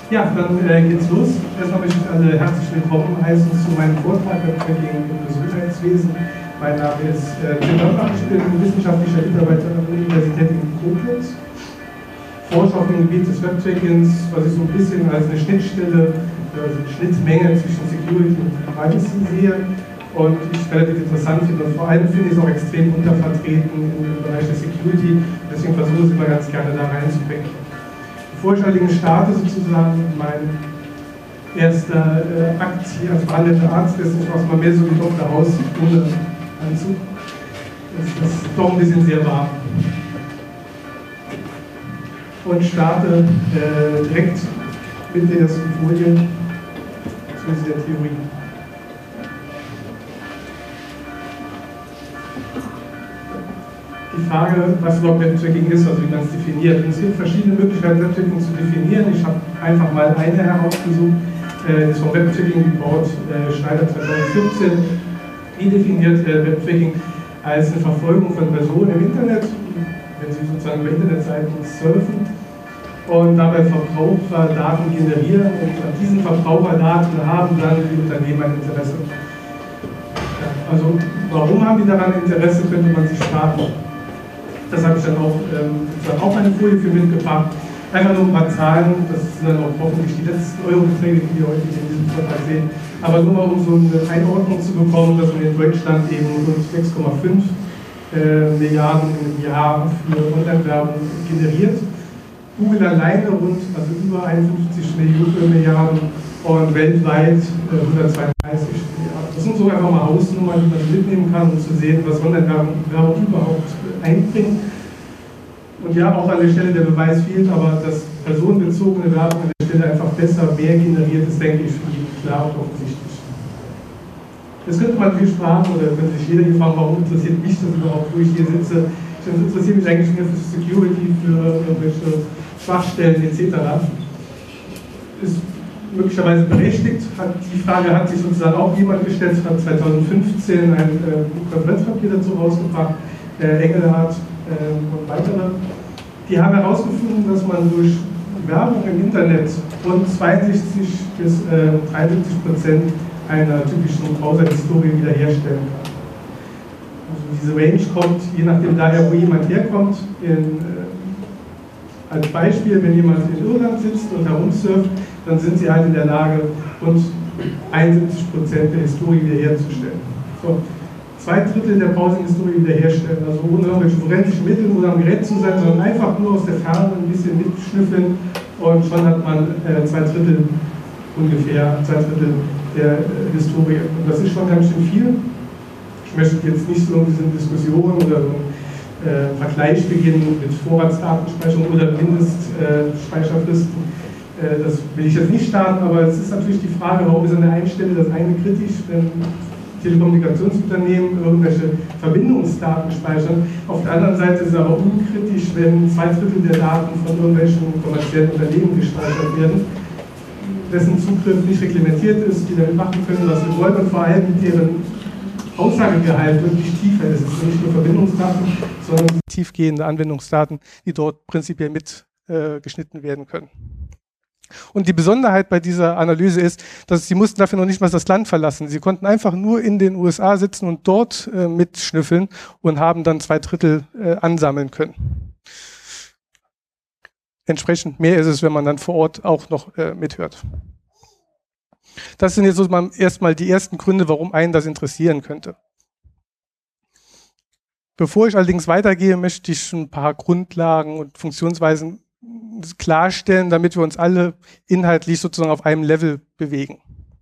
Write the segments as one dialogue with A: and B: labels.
A: Ja, dann geht's los. Erstmal möchte ich alle herzlich willkommen heißen zu meinem Vortrag Webtracking im Gesundheitswesen. Mein Name ist Tim Dörfer, ich bin wissenschaftlicher Mitarbeiter an der Universität in Koblenz. Forsche auf dem Gebiet des Webtrackings, was ich so ein bisschen als eine Schnittstelle, also eine Schnittmenge zwischen Security und Privacy sehe. Und ich relativ interessant finde und vor allem finde ich es auch extrem untervertreten im Bereich der Security. Deswegen versuche ich es immer ganz gerne da reinzubringen. Bevor ich allerdings starte, sozusagen mein erster Akt hier als behandelnder Arzt ist, ich mache mal mehr so wie Dr. Haus ohne Anzug. Das ist doch ein bisschen sehr warm. Und starte direkt mit der ersten Folie zu dieser Theorie. Die Frage, was überhaupt Webtracking ist, also wie man es definiert. Und es gibt verschiedene Möglichkeiten, Webtracking zu definieren. Ich habe einfach mal eine herausgesucht, das ist vom Webtracking Report Schneider 2014. Die definiert Webtracking als eine Verfolgung von Personen im Internet, wenn sie sozusagen über Internetseiten surfen und dabei Verbraucherdaten generieren. Und an diesen Verbraucherdaten haben dann die Unternehmen ein Interesse. Ja, also warum haben die daran Interesse, könnte man sich fragen. Das habe ich dann auch eine Folie für mitgebracht. Einfach nur ein paar Zahlen, das sind dann auch hoffentlich die letzten Eurobeträge, die wir heute in diesem Vortrag sehen. Aber nur mal um so eine Einordnung zu bekommen, dass man in Deutschland eben rund 6,5 Milliarden im Jahr für Online-Werbung generiert. Google alleine rund, also über 51 Milliarden und weltweit 132 Milliarden. Das sind so einfach mal Hausnummern, die man mitnehmen kann, um zu sehen, was Online-Werbung überhaupt einbringt. Und ja, auch an der Stelle der Beweis fehlt, aber dass personenbezogene Werbung an der Stelle einfach besser, mehr generiert ist, denke ich, für jeden klar und offensichtlich. Jetzt könnte man natürlich fragen, oder könnte sich jeder hier fragen, warum interessiert mich das überhaupt, wo ich hier sitze. Ich interessiere mich eigentlich mehr für Security, für irgendwelche Schwachstellen etc. Ist möglicherweise berechtigt. Die Frage hat sich sozusagen auch jemand gestellt, hat 2015 ein Konferenzpapier dazu rausgebracht, Engelhardt und weitere. Die haben herausgefunden, dass man durch Werbung im Internet rund 62 bis 73% einer typischen Browser-Historie wiederherstellen kann. Also diese Range kommt, je nachdem daher, wo jemand herkommt, als Beispiel, wenn jemand in Irland sitzt und herumsurft, dann sind sie halt in der Lage, rund 71% der Historie wiederherzustellen. So, 2/3 der Browsing-Historie wiederherstellen, also ohne irgendwelche forensischen Mittel oder am Gerät zu sein, sondern einfach nur aus der Ferne ein bisschen mitschnüffeln und schon hat man 2/3 ungefähr, 2/3 der Historie. Und das ist schon ganz schön viel. Ich möchte jetzt nicht so in diesen Diskussionen oder so Vergleich beginnen mit Vorratsdatenspeicherung oder Mindestspeicherfristen. Das will ich jetzt nicht starten, aber es ist natürlich die Frage, warum ist an der einen Stelle das eine kritisch, wenn Telekommunikationsunternehmen irgendwelche Verbindungsdaten speichern. Auf der anderen Seite ist es aber unkritisch, wenn 2/3 der Daten von irgendwelchen kommerziellen Unternehmen gespeichert werden, dessen Zugriff nicht reglementiert ist, die damit machen können, was sie wollen und vor allem deren Aussagegehalt wirklich tiefer ist. Es sind nicht nur Verbindungsdaten, sondern tiefgehende Anwendungsdaten, die dort prinzipiell mitgeschnitten werden können. Und die Besonderheit bei dieser Analyse ist, dass sie mussten dafür noch nicht mal das Land verlassen. Sie konnten einfach nur in den USA sitzen und dort mitschnüffeln und haben dann 2/3 ansammeln können. Entsprechend mehr ist es, wenn man dann vor Ort auch noch mithört. Das sind jetzt so erstmal die ersten Gründe, warum einen das interessieren könnte. Bevor ich allerdings weitergehe, möchte ich ein paar Grundlagen und Funktionsweisen klarstellen, damit wir uns alle inhaltlich sozusagen auf einem Level bewegen.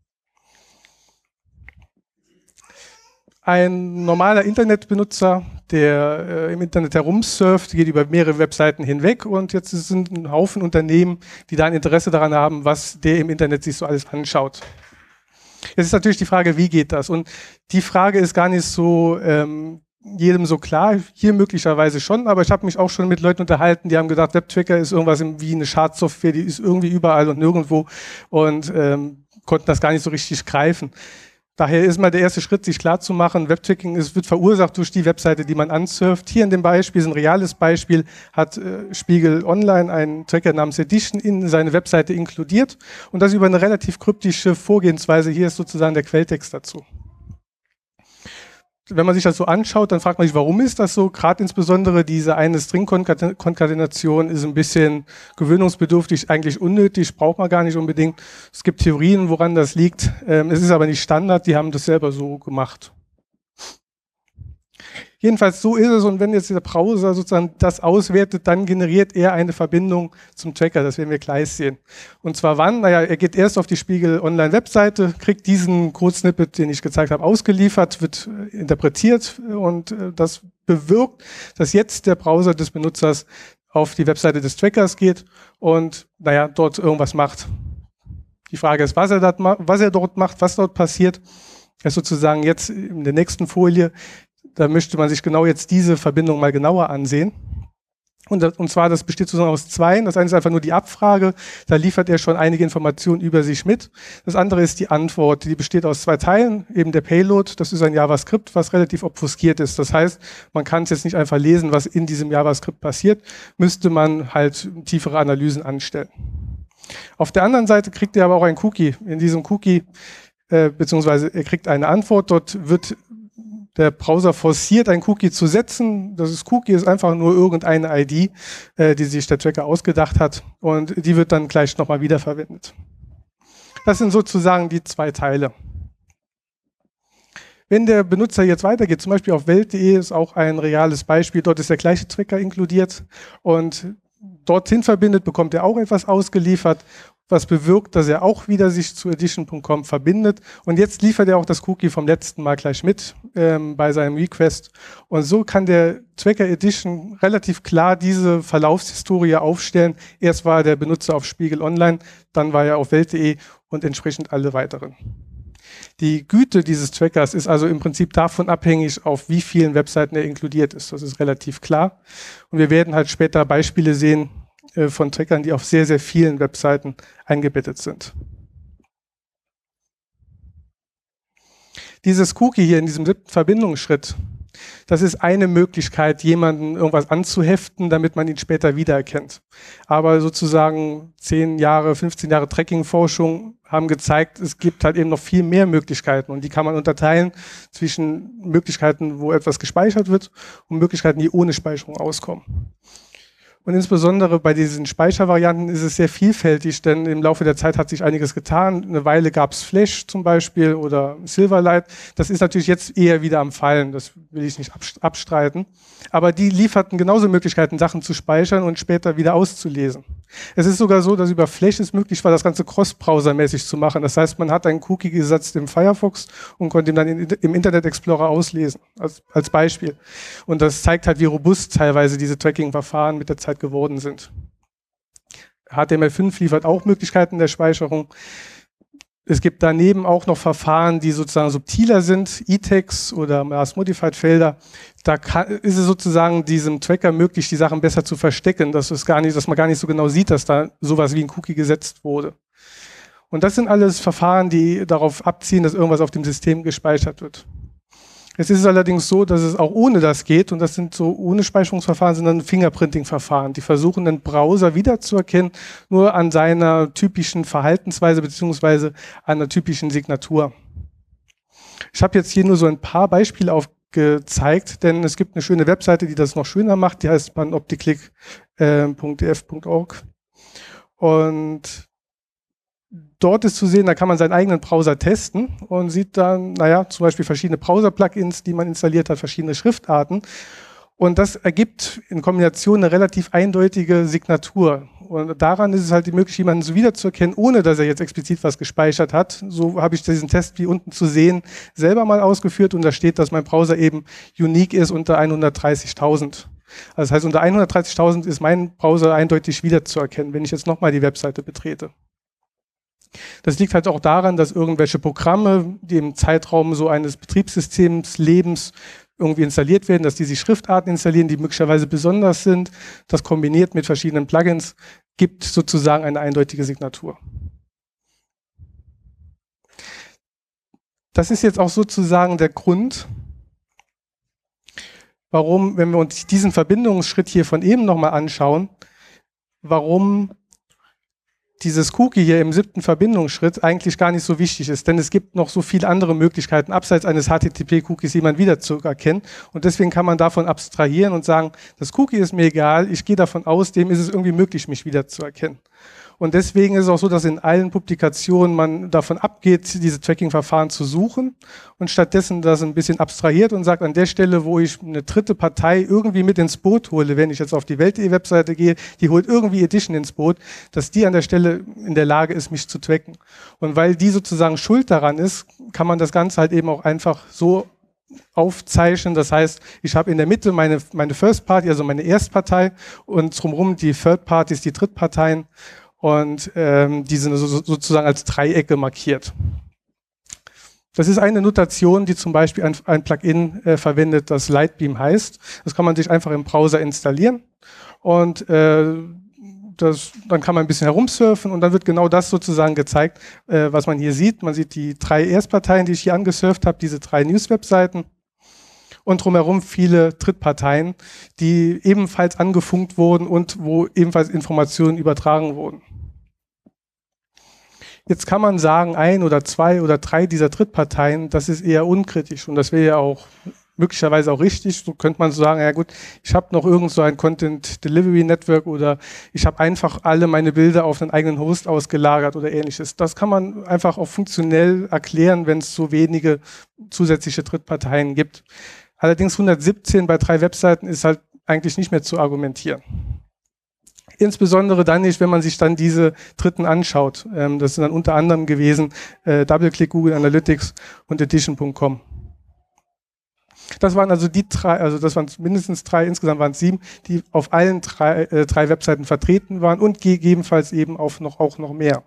A: Ein normaler Internetbenutzer, der im Internet herumsurft, geht über mehrere Webseiten hinweg und jetzt sind ein Haufen Unternehmen, die da ein Interesse daran haben, was der im Internet sich so alles anschaut. Jetzt ist natürlich die Frage, wie geht das? Und die Frage ist gar nicht so jedem so klar, hier möglicherweise schon, aber ich habe mich auch schon mit Leuten unterhalten, die haben gedacht, Webtracker ist irgendwas wie eine Schadsoftware, die ist irgendwie überall und nirgendwo und konnten das gar nicht so richtig greifen. Daher ist mal der erste Schritt, sich klarzumachen, Webtracking wird verursacht durch die Webseite, die man ansurft. Hier in dem Beispiel ist ein reales Beispiel, hat Spiegel Online einen Tracker namens Edition in seine Webseite inkludiert und das über eine relativ kryptische Vorgehensweise. Hier ist sozusagen der Quelltext dazu. Wenn man sich das so anschaut, dann fragt man sich, warum ist das so? Gerade insbesondere diese eine String-Konkatenation ist ein bisschen gewöhnungsbedürftig, eigentlich unnötig, braucht man gar nicht unbedingt. Es gibt Theorien, woran das liegt. Es ist aber nicht Standard, die haben das selber so gemacht. Jedenfalls so ist es und wenn jetzt der Browser sozusagen das auswertet, dann generiert er eine Verbindung zum Tracker, das werden wir gleich sehen. Und zwar wann? Naja, er geht erst auf die Spiegel Online Webseite, kriegt diesen Code-Snippet, den ich gezeigt habe, ausgeliefert, wird interpretiert und das bewirkt, dass jetzt der Browser des Benutzers auf die Webseite des Trackers geht und naja, dort irgendwas macht. Die Frage ist, was er dort macht, was dort passiert, ist sozusagen jetzt in der nächsten Folie. Da möchte man sich genau jetzt diese Verbindung mal genauer ansehen. Und zwar, das besteht sozusagen aus zwei. Das eine ist einfach nur die Abfrage. Da liefert er schon einige Informationen über sich mit. Das andere ist die Antwort. Die besteht aus zwei Teilen. Eben der Payload. Das ist ein JavaScript, was relativ obfuskiert ist. Das heißt, man kann es jetzt nicht einfach lesen, was in diesem JavaScript passiert. Müsste man halt tiefere Analysen anstellen. Auf der anderen Seite kriegt er aber auch ein Cookie. In diesem Cookie, beziehungsweise er kriegt eine Antwort. Dort wird der Browser forciert, ein Cookie zu setzen. Das Cookie ist einfach nur irgendeine ID, die sich der Tracker ausgedacht hat und die wird dann gleich nochmal wiederverwendet. Das sind sozusagen die zwei Teile. Wenn der Benutzer jetzt weitergeht, zum Beispiel auf welt.de ist auch ein reales Beispiel, dort ist der gleiche Tracker inkludiert und dorthin verbindet, bekommt er auch etwas ausgeliefert, was bewirkt, dass er auch wieder sich zu edition.com verbindet. Und jetzt liefert er auch das Cookie vom letzten Mal gleich mit bei seinem Request. Und so kann der Tracker Edition relativ klar diese Verlaufshistorie aufstellen. Erst war der Benutzer auf Spiegel Online, dann war er auf welt.de und entsprechend alle weiteren. Die Güte dieses Trackers ist also im Prinzip davon abhängig, auf wie vielen Webseiten er inkludiert ist. Das ist relativ klar. Und wir werden halt später Beispiele sehen von Trackern, die auf sehr, sehr vielen Webseiten eingebettet sind. Dieses Cookie hier in diesem 7. Verbindungsschritt, das ist eine Möglichkeit, jemanden irgendwas anzuheften, damit man ihn später wiedererkennt. Aber sozusagen 10 Jahre, 15 Jahre Tracking-Forschung haben gezeigt, es gibt halt eben noch viel mehr Möglichkeiten und die kann man unterteilen zwischen Möglichkeiten, wo etwas gespeichert wird und Möglichkeiten, die ohne Speicherung auskommen. Und insbesondere bei diesen Speichervarianten ist es sehr vielfältig, denn im Laufe der Zeit hat sich einiges getan. Eine Weile gab es Flash zum Beispiel oder Silverlight. Das ist natürlich jetzt eher wieder am Fallen, das will ich nicht abstreiten. Aber die lieferten genauso Möglichkeiten, Sachen zu speichern und später wieder auszulesen. Es ist sogar so, dass über Flash es möglich war, das Ganze cross-browser-mäßig zu machen. Das heißt, man hat einen Cookie gesetzt im Firefox und konnte ihn dann im Internet Explorer auslesen, als Beispiel. Und das zeigt halt, wie robust teilweise diese Tracking-Verfahren mit der Zeit geworden sind. HTML5 liefert auch Möglichkeiten der Speicherung. Es gibt daneben auch noch Verfahren, die sozusagen subtiler sind, E-Tags oder Mass-Modified-Felder. Da ist es sozusagen diesem Tracker möglich, die Sachen besser zu verstecken, dass man gar nicht so genau sieht, dass da sowas wie ein Cookie gesetzt wurde. Und das sind alles Verfahren, die darauf abzielen, dass irgendwas auf dem System gespeichert wird. Es ist allerdings so, dass es auch ohne das geht und das sind so ohne Speicherungsverfahren, sind dann Fingerprinting-Verfahren. Die versuchen den Browser wiederzuerkennen, nur an seiner typischen Verhaltensweise beziehungsweise einer typischen Signatur. Ich habe jetzt hier nur so ein paar Beispiele aufgezeigt, denn es gibt eine schöne Webseite, die das noch schöner macht, die heißt panopticlick.df.org und dort ist zu sehen, da kann man seinen eigenen Browser testen und sieht dann, naja, zum Beispiel verschiedene Browser-Plugins, die man installiert hat, verschiedene Schriftarten. Und das ergibt in Kombination eine relativ eindeutige Signatur. Und daran ist es halt die Möglichkeit, jemanden so wiederzuerkennen, ohne dass er jetzt explizit was gespeichert hat. So habe ich diesen Test, wie unten zu sehen, selber mal ausgeführt und da steht, dass mein Browser eben unique ist unter 130.000. Also das heißt, unter 130.000 ist mein Browser eindeutig wiederzuerkennen, wenn ich jetzt nochmal die Webseite betrete. Das liegt halt auch daran, dass irgendwelche Programme, die im Zeitraum so eines Betriebssystems Lebens irgendwie installiert werden, dass die sich Schriftarten installieren, die möglicherweise besonders sind. Das kombiniert mit verschiedenen Plugins gibt sozusagen eine eindeutige Signatur. das ist jetzt auch sozusagen der Grund, warum, wenn wir uns diesen Verbindungsschritt hier von eben nochmal anschauen, warum dieses Cookie hier im 7. Verbindungsschritt eigentlich gar nicht so wichtig ist. Denn es gibt noch so viele andere Möglichkeiten, abseits eines HTTP-Cookies jemanden wiederzuerkennen. Und deswegen kann man davon abstrahieren und sagen, das Cookie ist mir egal, ich gehe davon aus, dem ist es irgendwie möglich, mich wiederzuerkennen. Und deswegen ist es auch so, dass in allen Publikationen man davon abgeht, diese Tracking-Verfahren zu suchen und stattdessen das ein bisschen abstrahiert und sagt, an der Stelle, wo ich eine dritte Partei irgendwie mit ins Boot hole, wenn ich jetzt auf die Welt.de-Webseite gehe, die holt irgendwie Edition ins Boot, dass die an der Stelle in der Lage ist, mich zu tracken. Und weil die sozusagen schuld daran ist, kann man das Ganze halt eben auch einfach so aufzeichnen. Das heißt, ich habe in der Mitte meine First Party, also meine Erstpartei und drumherum die Third Parties, die Drittparteien. Und die sind sozusagen als Dreiecke markiert. Das ist eine Notation, die zum Beispiel ein Plugin verwendet, das Lightbeam heißt. Das kann man sich einfach im Browser installieren und dann kann man ein bisschen herumsurfen und dann wird genau das sozusagen gezeigt, was man hier sieht. Man sieht die 3 Erstparteien, die ich hier angesurft habe, diese 3 News-Webseiten. Und drumherum viele Drittparteien, die ebenfalls angefunkt wurden und wo ebenfalls Informationen übertragen wurden. Jetzt kann man sagen, 1 oder 2 oder 3 dieser Drittparteien, das ist eher unkritisch und das wäre ja auch möglicherweise auch richtig. So könnte man sagen, ja gut, ich habe noch irgend so ein Content Delivery Network oder ich habe einfach alle meine Bilder auf einen eigenen Host ausgelagert oder ähnliches. Das kann man einfach auch funktionell erklären, wenn es so wenige zusätzliche Drittparteien gibt. Allerdings 117 bei 3 Webseiten ist halt eigentlich nicht mehr zu argumentieren. Insbesondere dann nicht, wenn man sich dann diese Dritten anschaut. Das sind dann unter anderem gewesen DoubleClick, Google Analytics und Edition.com. Das waren also die 3, also das waren mindestens 3, insgesamt waren es 7, die auf allen 3 Webseiten vertreten waren und gegebenenfalls eben auch noch mehr.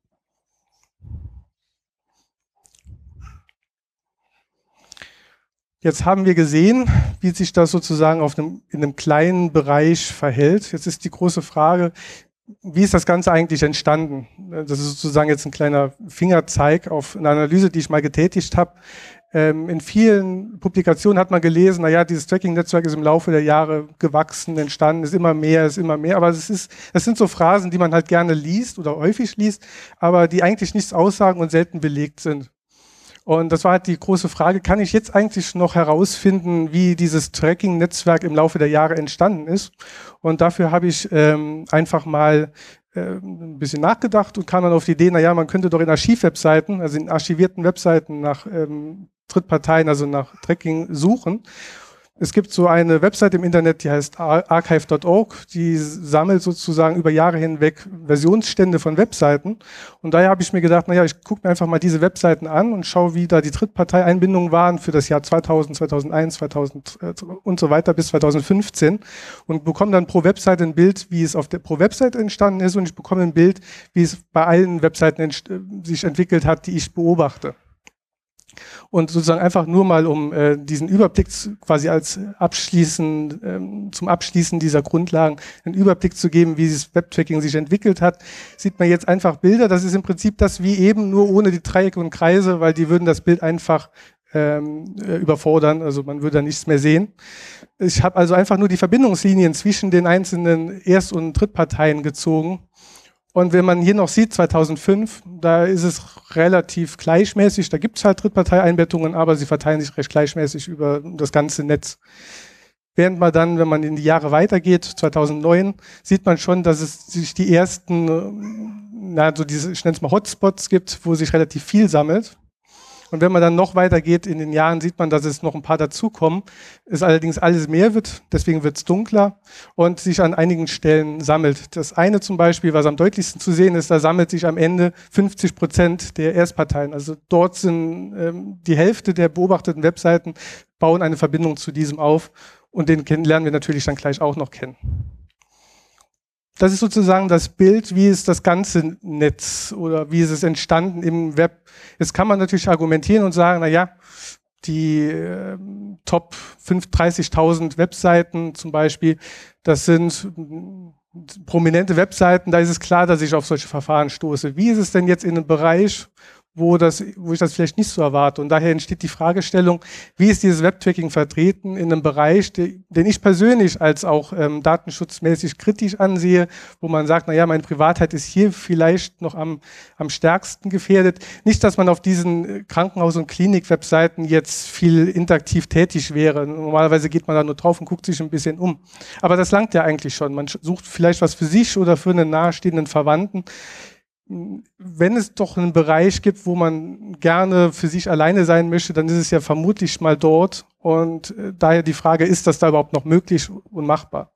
A: Jetzt haben wir gesehen, wie sich das sozusagen in einem kleinen Bereich verhält. Jetzt ist die große Frage, wie ist das Ganze eigentlich entstanden? Das ist sozusagen jetzt ein kleiner Fingerzeig auf eine Analyse, die ich mal getätigt habe. In vielen Publikationen hat man gelesen, naja, dieses Tracking-Netzwerk ist im Laufe der Jahre gewachsen, entstanden, ist immer mehr, aber das sind so Phrasen, die man halt gerne liest oder häufig liest, aber die eigentlich nichts aussagen und selten belegt sind. Und das war halt die große Frage, kann ich jetzt eigentlich noch herausfinden, wie dieses Tracking-Netzwerk im Laufe der Jahre entstanden ist? Und dafür habe ich einfach mal ein bisschen nachgedacht und kam dann auf die Idee, naja, man könnte doch in Archivwebseiten, also in archivierten Webseiten nach Drittparteien, also nach Tracking suchen. Es gibt so eine Website im Internet, die heißt archive.org, die sammelt sozusagen über Jahre hinweg Versionsstände von Webseiten. Und daher habe ich mir gedacht, naja, ich gucke mir einfach mal diese Webseiten an und schaue, wie da die Drittparteieinbindungen waren für das Jahr 2000, 2001, 2000 und so weiter bis 2015 und bekomme dann pro Webseite ein Bild, wie es pro Webseite entstanden ist und ich bekomme ein Bild, wie es bei allen Webseiten sich entwickelt hat, die ich beobachte. Und sozusagen einfach nur mal, um diesen Überblick quasi zum Abschließen dieser Grundlagen einen Überblick zu geben, wie dieses Webtracking sich entwickelt hat, sieht man jetzt einfach Bilder. Das ist im Prinzip das wie eben, nur ohne die Dreiecke und Kreise, weil die würden das Bild einfach überfordern, also man würde da nichts mehr sehen. Ich habe also einfach nur die Verbindungslinien zwischen den einzelnen Erst- und Drittparteien gezogen. Und wenn man hier noch sieht, 2005, da ist es relativ gleichmäßig, da gibt es halt Drittparteieinbettungen, aber sie verteilen sich recht gleichmäßig über das ganze Netz. Während man dann, wenn man in die Jahre weitergeht, 2009, sieht man schon, dass es sich die ersten, so diese, ich nenne es mal Hotspots gibt, wo sich relativ viel sammelt. Und wenn man dann noch weitergeht in den Jahren, sieht man, dass es noch ein paar dazukommen. Es allerdings alles mehr wird, deswegen wird es dunkler und sich an einigen Stellen sammelt. Das eine zum Beispiel, was am deutlichsten zu sehen ist, da sammelt sich am Ende 50% der Erstparteien. Also dort sind die Hälfte der beobachteten Webseiten, bauen eine Verbindung zu diesem auf und den lernen wir natürlich dann gleich auch noch kennen. Das ist sozusagen das Bild, wie ist das ganze Netz oder wie ist es entstanden im Web. Jetzt kann man natürlich argumentieren und sagen, naja, die Top 30.000 Webseiten zum Beispiel, das sind prominente Webseiten, da ist es klar, dass ich auf solche Verfahren stoße. Wie ist es denn jetzt in einem Bereich, wo ich das vielleicht nicht so erwarte. Und daher entsteht die Fragestellung, wie ist dieses Webtracking vertreten in einem Bereich, den ich persönlich als auch datenschutzmäßig kritisch ansehe, wo man sagt, naja, meine Privatheit ist hier vielleicht noch am stärksten gefährdet. Nicht, dass man auf diesen Krankenhaus- und Klinik-Webseiten jetzt viel interaktiv tätig wäre. Normalerweise geht man da nur drauf und guckt sich ein bisschen um. Aber das langt ja eigentlich schon. Man sucht vielleicht was für sich oder für einen nahestehenden Verwandten. Wenn es doch einen Bereich gibt, wo man gerne für sich alleine sein möchte, dann ist es ja vermutlich mal dort. Und daher die Frage, ist das da überhaupt noch möglich und machbar?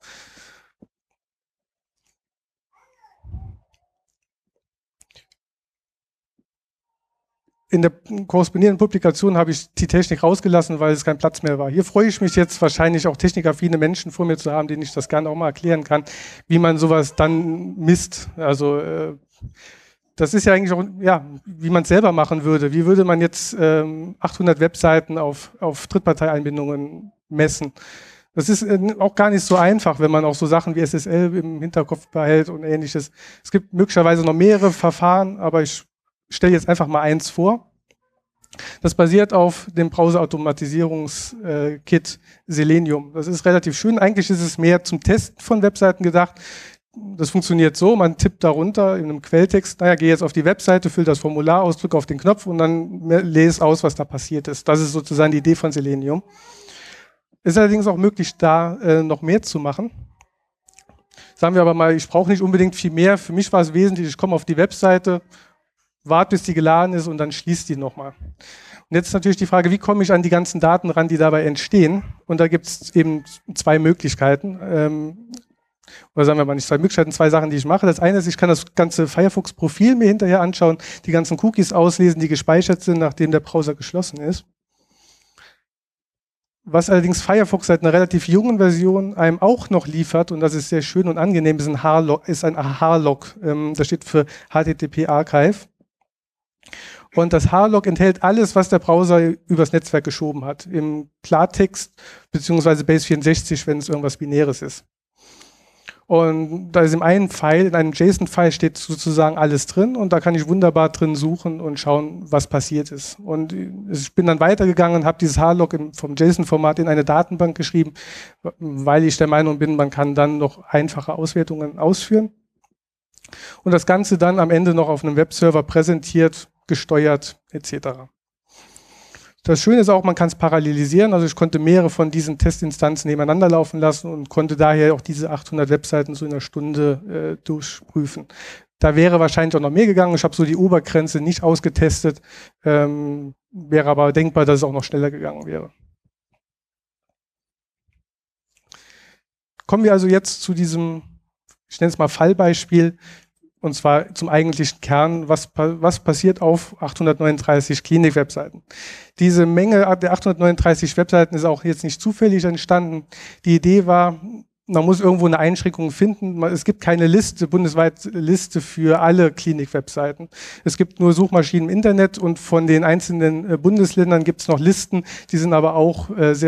A: In der korrespondierenden Publikation habe ich die Technik rausgelassen, weil es kein Platz mehr war. Hier freue ich mich jetzt wahrscheinlich auch technikaffine Menschen vor mir zu haben, denen ich das gerne auch mal erklären kann, wie man sowas dann misst. Also das ist ja eigentlich auch, ja, wie man es selber machen würde. Wie würde man jetzt 800 Webseiten auf Drittparteieinbindungen messen? Das ist auch gar nicht so einfach, wenn man auch so Sachen wie SSL im Hinterkopf behält und Ähnliches. Es gibt möglicherweise noch mehrere Verfahren, aber ich stelle jetzt einfach mal eins vor. Das basiert auf dem Browser-Automatisierungs-Kit Selenium. Das ist relativ schön. Eigentlich ist es mehr zum Testen von Webseiten gedacht. Das funktioniert so, man tippt darunter in einem Quelltext, naja, gehe jetzt auf die Webseite, fülle das Formular aus, drücke auf den Knopf und dann lese aus, was da passiert ist. Das ist sozusagen die Idee von Selenium. Ist allerdings auch möglich, da noch mehr zu machen. Sagen wir aber mal, ich brauche nicht unbedingt viel mehr. Für mich war es wesentlich, ich komme auf die Webseite, warte, bis die geladen ist und dann schließe die nochmal. Und jetzt ist natürlich die Frage, wie komme ich an die ganzen Daten ran, die dabei entstehen? Und da gibt es eben zwei Möglichkeiten. Oder sagen wir mal nicht zwei Möglichkeiten, zwei Sachen, die ich mache. Das eine ist, ich kann das ganze Firefox-Profil mir hinterher anschauen, die ganzen Cookies auslesen, die gespeichert sind, nachdem der Browser geschlossen ist. Was allerdings Firefox seit einer relativ jungen Version einem auch noch liefert, und das ist sehr schön und angenehm, ist ein H-Log. Das steht für HTTP Archive. Und das H-Log enthält alles, was der Browser übers Netzwerk geschoben hat. Im Klartext beziehungsweise Base64, wenn es irgendwas Binäres ist. Und da ist in einem File, in einem JSON-File steht sozusagen alles drin und da kann ich wunderbar drin suchen und schauen, was passiert ist. Und ich bin dann weitergegangen und habe dieses H-Log vom JSON-Format in eine Datenbank geschrieben, weil ich der Meinung bin, man kann dann noch einfache Auswertungen ausführen. Und das Ganze dann am Ende noch auf einem Webserver präsentiert, gesteuert etc. Das Schöne ist auch, man kann es parallelisieren, also ich konnte mehrere von diesen Testinstanzen nebeneinander laufen lassen und konnte daher auch diese 800 Webseiten so in einer Stunde durchprüfen. Da wäre wahrscheinlich auch noch mehr gegangen, ich habe so die Obergrenze nicht ausgetestet, wäre aber denkbar, dass es auch noch schneller gegangen wäre. Kommen wir also jetzt zu diesem, ich nenne es mal Fallbeispiel, und zwar zum eigentlichen Kern, was passiert auf 839 Klinik-Webseiten. Diese Menge der 839 Webseiten ist auch jetzt nicht zufällig entstanden. Die Idee war, man muss irgendwo eine Einschränkung finden. Es gibt keine Liste, bundesweit Liste für alle Klinik-Webseiten. Es gibt nur Suchmaschinen im Internet und von den einzelnen Bundesländern gibt es noch Listen, die sind aber auch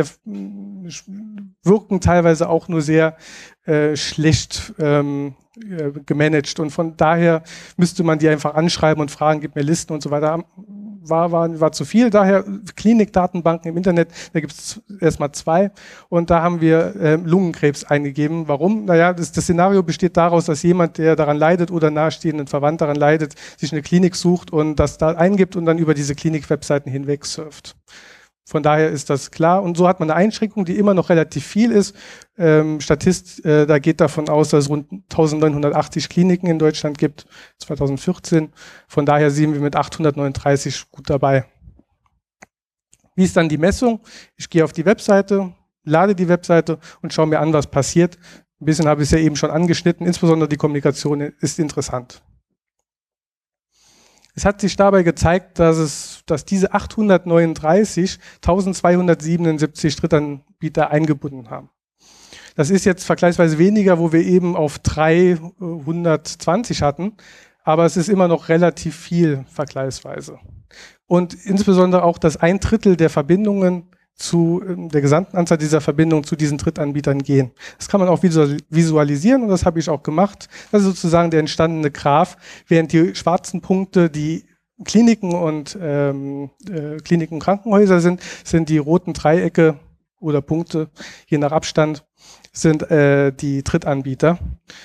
A: wirken teilweise auch nur sehr schlecht gemanagt und von daher müsste man die einfach anschreiben und fragen, gib mir Listen und so weiter. War zu viel, daher Klinikdatenbanken im Internet, da gibt es erstmal zwei und da haben wir Lungenkrebs eingegeben. Warum? Naja, das Szenario besteht daraus, dass jemand, der daran leidet oder nahestehenden Verwandt daran leidet, sich eine Klinik sucht und das da eingibt und dann über diese Klinik-Webseiten hinweg surft. Von daher ist das klar. Und so hat man eine Einschränkung, die immer noch relativ viel ist. Da geht davon aus, dass es rund 1980 Kliniken in Deutschland gibt, 2014. Von daher sind wir mit 839 gut dabei. Wie ist dann die Messung? Ich gehe auf die Webseite, lade die Webseite und schaue mir an, was passiert. Ein bisschen habe ich es ja eben schon angeschnitten. Insbesondere die Kommunikation ist interessant. Es hat sich dabei gezeigt, dass diese 839 1277 Drittanbieter eingebunden haben. Das ist jetzt vergleichsweise weniger, wo wir eben auf 320 hatten, aber es ist immer noch relativ viel vergleichsweise. Und insbesondere auch, dass 1/3 der Verbindungen zu der gesamten Anzahl dieser Verbindungen zu diesen Drittanbietern gehen. Das kann man auch visualisieren und das habe ich auch gemacht. Das ist sozusagen der entstandene Graph, während die schwarzen Punkte die Kliniken und Kliniken, Krankenhäuser sind die roten Dreiecke oder Punkte, je nach Abstand, sind die Drittanbieter.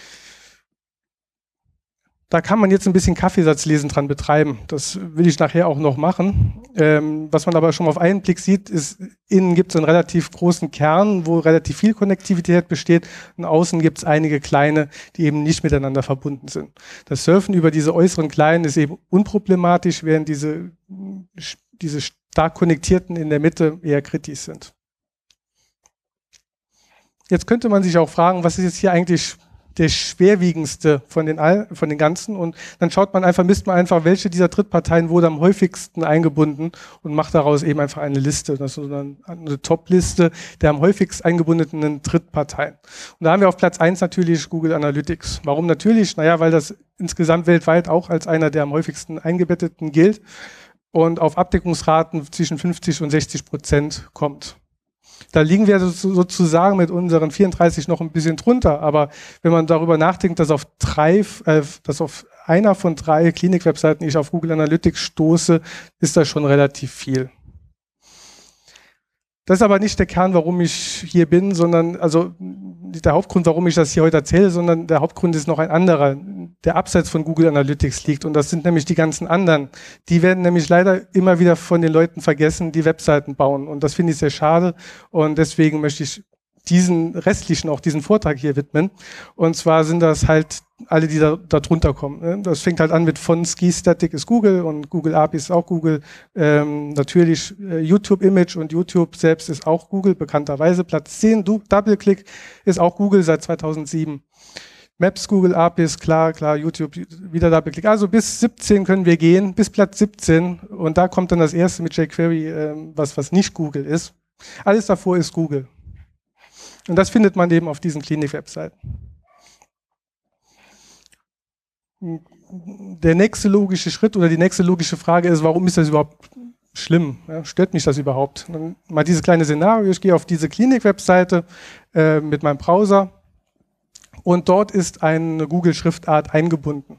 A: Da kann man jetzt ein bisschen Kaffeesatzlesen dran betreiben. Das will ich nachher auch noch machen. Was man aber schon mal auf einen Blick sieht, ist, innen gibt es einen relativ großen Kern, wo relativ viel Konnektivität besteht. Und außen gibt es einige kleine, die eben nicht miteinander verbunden sind. Das Surfen über diese äußeren kleinen ist eben unproblematisch, während diese stark konnektierten in der Mitte eher kritisch sind. Jetzt könnte man sich auch fragen, was ist jetzt hier eigentlich der schwerwiegendste von den ganzen, und dann misst man einfach, welche dieser Drittparteien wurde am häufigsten eingebunden und macht daraus eben einfach eine Liste. Das ist eine Top-Liste der am häufigsten eingebundenen Drittparteien. Und da haben wir auf Platz 1 natürlich Google Analytics. Warum natürlich? Naja, weil das insgesamt weltweit auch als einer der am häufigsten eingebetteten gilt und auf Abdeckungsraten zwischen 50% und 60% kommt. Da liegen wir sozusagen mit unseren 34 noch ein bisschen drunter, aber wenn man darüber nachdenkt, dass auf einer von 3 Klinik-Webseiten ich auf Google Analytics stoße, ist das schon relativ viel. Das ist aber nicht der Kern, warum ich hier bin, sondern, also nicht der Hauptgrund, warum ich das hier heute erzähle, sondern der Hauptgrund ist noch ein anderer, der abseits von Google Analytics liegt, und das sind nämlich die ganzen anderen. Die werden nämlich leider immer wieder von den Leuten vergessen, die Webseiten bauen, und das finde ich sehr schade, und deswegen möchte ich diesen Vortrag hier widmen. Und zwar sind das halt alle, die da drunter kommen. Das fängt halt an mit von Ski-Static ist Google und Google API ist auch Google. Natürlich YouTube Image und YouTube selbst ist auch Google, bekannterweise. Platz 10, DoubleClick ist auch Google seit 2007. Maps, Google APIs, klar, YouTube, wieder DoubleClick. Also bis 17 können wir gehen, bis Platz 17. Und da kommt dann das erste mit jQuery, was nicht Google ist. Alles davor ist Google. Und das findet man eben auf diesen Klinik-Webseiten. Der nächste logische Schritt oder die nächste logische Frage ist, warum ist das überhaupt schlimm? Ja, stört mich das überhaupt? Dann mal dieses kleine Szenario, ich gehe auf diese Klinik-Webseite mit meinem Browser und dort ist eine Google-Schriftart eingebunden.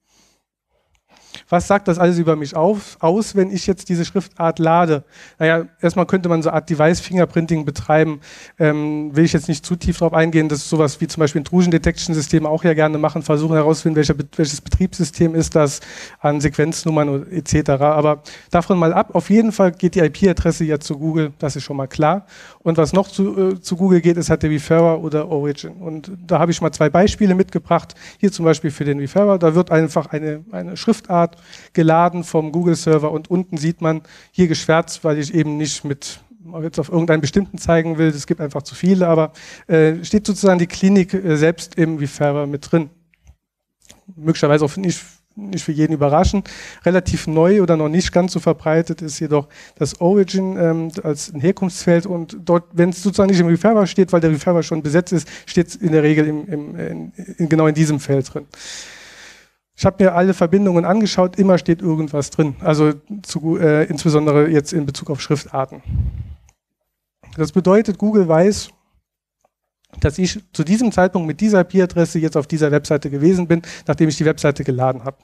A: Was sagt das alles über mich aus, wenn ich jetzt diese Schriftart lade? Naja, erstmal könnte man so eine Art Device-Fingerprinting betreiben. Will ich jetzt nicht zu tief drauf eingehen. Das ist sowas wie zum Beispiel Intrusion-Detection-Systeme auch ja gerne machen, versuchen herauszufinden, welches Betriebssystem ist das an Sequenznummern etc. Aber davon mal ab. Auf jeden Fall geht die IP-Adresse ja zu Google, das ist schon mal klar. Und was noch zu Google geht, ist halt der Referrer oder Origin. Und da habe ich mal 2 Beispiele mitgebracht. Hier zum Beispiel für den Referrer. Da wird einfach eine Schriftart geladen vom Google-Server und unten sieht man hier geschwärzt, weil ich eben nicht jetzt auf irgendeinen bestimmten zeigen will, es gibt einfach zu viele, aber steht sozusagen die Klinik selbst im Referrer mit drin. Möglicherweise auch nicht für jeden überraschend. Relativ neu oder noch nicht ganz so verbreitet ist jedoch das Origin als ein Herkunftsfeld, und dort, wenn es sozusagen nicht im Referrer steht, weil der Referrer schon besetzt ist, steht es in der Regel genau in diesem Feld drin. Ich habe mir alle Verbindungen angeschaut, immer steht irgendwas drin, also insbesondere jetzt in Bezug auf Schriftarten. Das bedeutet, Google weiß, dass ich zu diesem Zeitpunkt mit dieser IP-Adresse jetzt auf dieser Webseite gewesen bin, nachdem ich die Webseite geladen habe.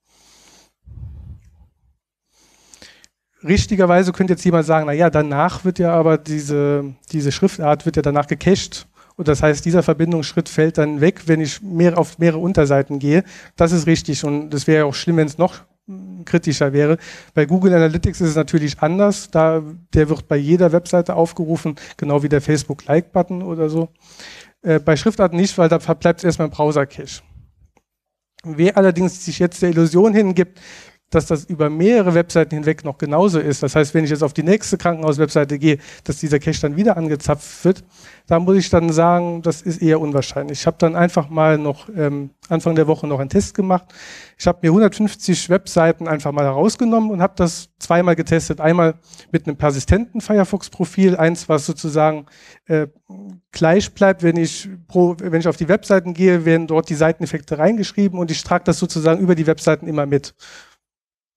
A: Richtigerweise könnte jetzt jemand sagen, naja, danach wird ja aber diese Schriftart wird ja danach gecached. Und das heißt, dieser Verbindungsschritt fällt dann weg, wenn ich auf mehrere Unterseiten gehe. Das ist richtig, und das wäre auch schlimm, wenn es noch kritischer wäre. Bei Google Analytics ist es natürlich anders. Der wird bei jeder Webseite aufgerufen, genau wie der Facebook-Like-Button oder so. Bei Schriftarten nicht, weil da bleibt es erstmal im Browser-Cache. Wer allerdings sich jetzt der Illusion hingibt, dass das über mehrere Webseiten hinweg noch genauso ist. Das heißt, wenn ich jetzt auf die nächste Krankenhauswebseite gehe, dass dieser Cache dann wieder angezapft wird, da muss ich dann sagen, das ist eher unwahrscheinlich. Ich habe dann einfach mal noch Anfang der Woche noch einen Test gemacht. Ich habe mir 150 Webseiten einfach mal herausgenommen und habe das 2-mal getestet. Einmal mit einem persistenten Firefox-Profil, eins, was sozusagen gleich bleibt, wenn ich auf die Webseiten gehe, werden dort die Seiteneffekte reingeschrieben und ich trage das sozusagen über die Webseiten immer mit.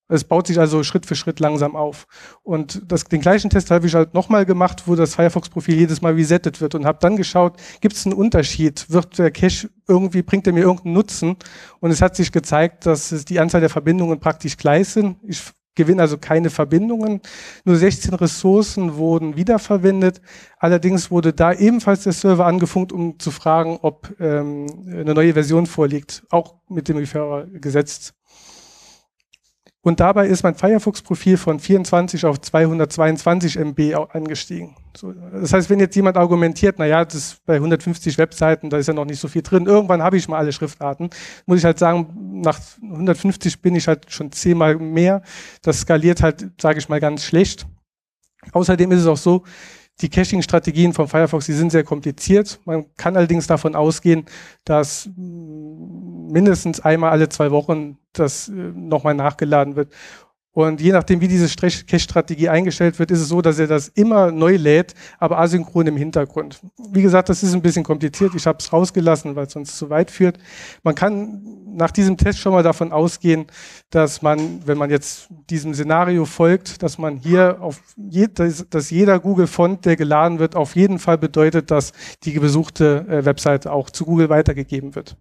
A: Es baut sich also Schritt für Schritt langsam auf. Und den gleichen Test habe ich halt nochmal gemacht, wo das Firefox-Profil jedes Mal resettet wird und habe dann geschaut, gibt es einen Unterschied? Wird der Cache irgendwie, bringt er mir irgendeinen Nutzen? Und es hat sich gezeigt, dass die Anzahl der Verbindungen praktisch gleich sind. Ich gewinne also keine Verbindungen. Nur 16 Ressourcen wurden wiederverwendet. Allerdings wurde da ebenfalls der Server angefunkt, um zu fragen, ob eine neue Version vorliegt, auch mit dem Referrer gesetzt. Und dabei ist mein Firefox-Profil von 24 auf 222 MB angestiegen. So, das heißt, wenn jetzt jemand argumentiert, naja, das ist bei 150 Webseiten, da ist ja noch nicht so viel drin, irgendwann habe ich mal alle Schriftarten, muss ich halt sagen, nach 150 bin ich halt schon 10-mal mehr. Das skaliert halt, sage ich mal, ganz schlecht. Außerdem ist es auch so, die Caching-Strategien von Firefox, die sind sehr kompliziert. Man kann allerdings davon ausgehen, dass mindestens einmal alle 2 Wochen das nochmal nachgeladen wird. Und je nachdem, wie diese Cache-Strategie eingestellt wird, ist es so, dass er das immer neu lädt, aber asynchron im Hintergrund. Wie gesagt, das ist ein bisschen kompliziert. Ich habe es rausgelassen, weil es sonst zu weit führt. Man kann nach diesem Test schon mal davon ausgehen, dass man, wenn man jetzt diesem Szenario folgt, dass man hier dass jeder Google-Font, der geladen wird, auf jeden Fall bedeutet, dass die besuchte Webseite auch zu Google weitergegeben wird.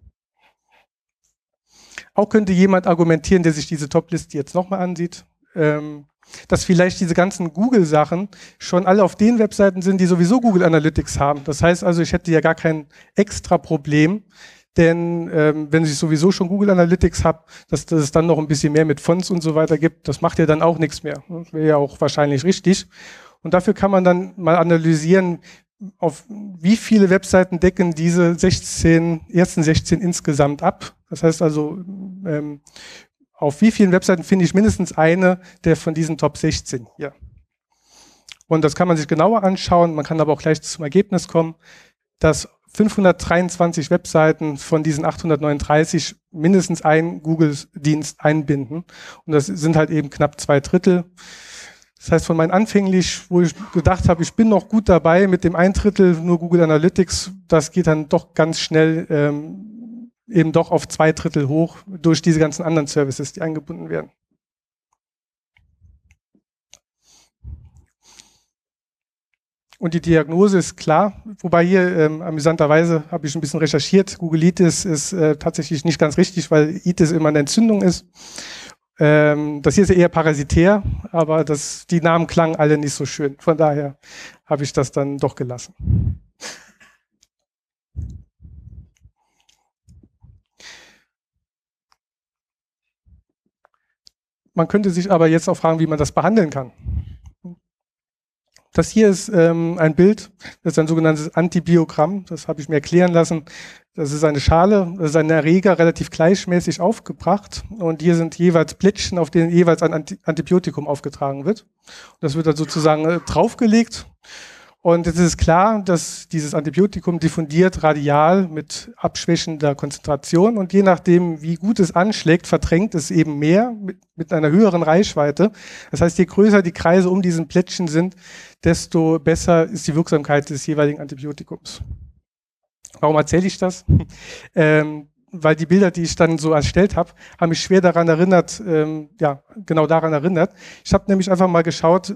A: Auch könnte jemand argumentieren, der sich diese Top-Liste jetzt nochmal ansieht, dass vielleicht diese ganzen Google-Sachen schon alle auf den Webseiten sind, die sowieso Google Analytics haben. Das heißt also, ich hätte ja gar kein extra Problem, denn wenn ich sowieso schon Google Analytics habe, dass es dann noch ein bisschen mehr mit Fonts und so weiter gibt, das macht ja dann auch nichts mehr. Das wäre ja auch wahrscheinlich richtig. Und dafür kann man dann mal analysieren, auf wie viele Webseiten decken diese ersten 16 insgesamt ab. Das heißt also, auf wie vielen Webseiten finde ich mindestens eine der von diesen Top 16 hier. Und das kann man sich genauer anschauen. Man kann aber auch gleich zum Ergebnis kommen, dass 523 Webseiten von diesen 839 mindestens einen Google-Dienst einbinden. Und das sind halt eben knapp 2/3. Das heißt, von meinen anfänglich, wo ich gedacht habe, ich bin noch gut dabei mit dem 1/3 nur Google Analytics, das geht dann doch ganz schnell eben doch auf 2/3 hoch durch diese ganzen anderen Services, die eingebunden werden. Und die Diagnose ist klar, wobei hier amüsanterweise habe ich ein bisschen recherchiert. Google-itis ist tatsächlich nicht ganz richtig, weil Itis immer eine Entzündung ist. Das hier ist ja eher parasitär, aber die Namen klangen alle nicht so schön. Von daher habe ich das dann doch gelassen. Man könnte sich aber jetzt auch fragen, wie man das behandeln kann. Das hier ist ein Bild, das ist ein sogenanntes Antibiogramm, das habe ich mir erklären lassen. Das ist eine Schale, das ist ein Erreger relativ gleichmäßig aufgebracht und hier sind jeweils Plättchen, auf denen jeweils ein Antibiotikum aufgetragen wird. Das wird dann sozusagen draufgelegt und jetzt ist klar, dass dieses Antibiotikum diffundiert radial mit abschwächender Konzentration und je nachdem, wie gut es anschlägt, verdrängt es eben mehr mit einer höheren Reichweite. Das heißt, je größer die Kreise um diesen Plättchen sind, desto besser ist die Wirksamkeit des jeweiligen Antibiotikums. Warum erzähle ich das? Weil die Bilder, die ich dann so erstellt habe, haben mich schwer daran erinnert, genau daran erinnert. Ich habe nämlich einfach mal geschaut,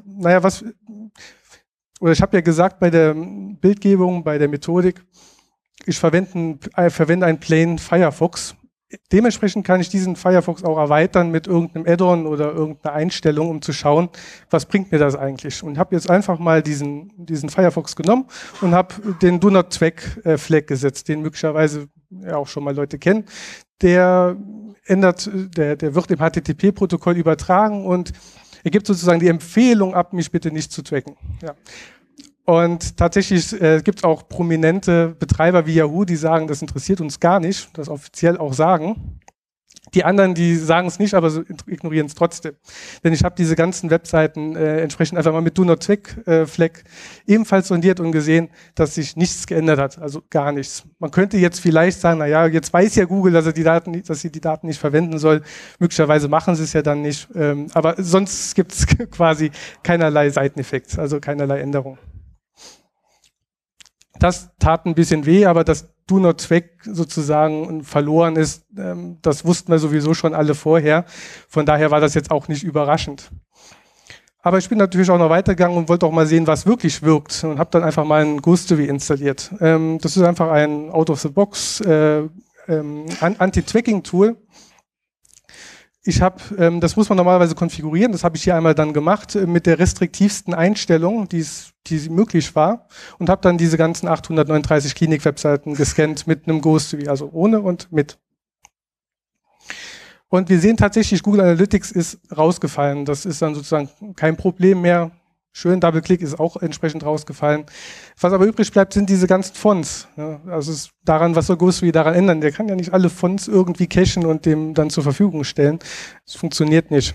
A: ich habe ja gesagt bei der Bildgebung, bei der Methodik, ich verwende einen plain Firefox. Dementsprechend kann ich diesen Firefox auch erweitern mit irgendeinem Add-on oder irgendeiner Einstellung, um zu schauen, was bringt mir das eigentlich. Und habe jetzt einfach mal diesen Firefox genommen und habe den Do Not Track Flag gesetzt, den möglicherweise ja auch schon mal Leute kennen. Der wird im HTTP-Protokoll übertragen und er gibt sozusagen die Empfehlung ab, mich bitte nicht zu tracken. Ja. Und tatsächlich gibt es auch prominente Betreiber wie Yahoo, die sagen, das interessiert uns gar nicht, das offiziell auch sagen. Die anderen, die sagen es nicht, aber ignorieren es trotzdem. Denn ich habe diese ganzen Webseiten entsprechend einfach mal mit Do Not Track Flag ebenfalls sondiert und gesehen, dass sich nichts geändert hat, also gar nichts. Man könnte jetzt vielleicht sagen, naja, jetzt weiß ja Google, dass sie die Daten nicht verwenden soll. Möglicherweise machen sie es ja dann nicht. Aber sonst gibt es quasi keinerlei Seiteneffekt, also keinerlei Änderung. Das tat ein bisschen weh, aber das
B: Do Not Track sozusagen verloren ist, das wussten wir sowieso schon alle vorher. Von daher war das jetzt auch nicht überraschend. Aber ich bin natürlich auch noch weitergegangen und wollte auch mal sehen, was wirklich wirkt und habe dann einfach mal ein Ghostery installiert. Das ist einfach ein Out-of-the-Box Anti-Tracking-Tool. Das muss man normalerweise konfigurieren, das habe ich hier einmal dann gemacht mit der restriktivsten Einstellung, die möglich war und habe dann diese ganzen 839 Klinik-Webseiten gescannt mit einem Ghostery, also ohne und mit. Und wir sehen tatsächlich, Google Analytics ist rausgefallen. Das ist dann sozusagen kein Problem mehr. Schön, Double-Click ist auch entsprechend rausgefallen. Was aber übrig bleibt, sind diese ganzen Fonts. Ja, also es ist daran, was soll Ghostery daran ändern? Der kann ja nicht alle Fonts irgendwie cachen und dem dann zur Verfügung stellen. Das funktioniert nicht.